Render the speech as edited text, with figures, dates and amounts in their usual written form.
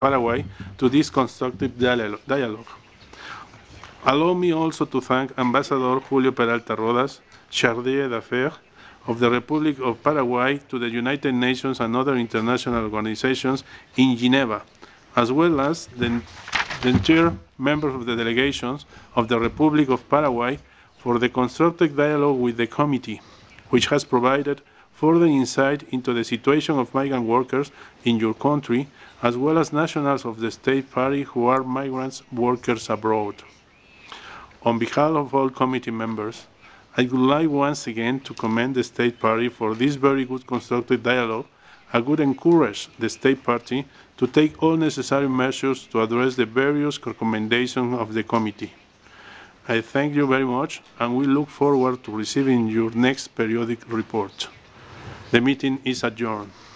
Paraguay to this constructive dialogue. Allow me also to thank Ambassador Julio Peralta Rodas, Chargé d'Affaires of the Republic of Paraguay to the United Nations and other international organizations in Geneva, as well as the entire members of the delegations of the Republic of Paraguay for the constructive dialogue with the committee, which has provided further insight into the situation of migrant workers in your country, as well as nationals of the state party who are migrant workers abroad. On behalf of all committee members, I would like once again to commend the State Party for this very good constructive dialogue. I would encourage the State Party to take all necessary measures to address the various recommendations of the committee. I thank you very much, and we look forward to receiving your next periodic report. The meeting is adjourned.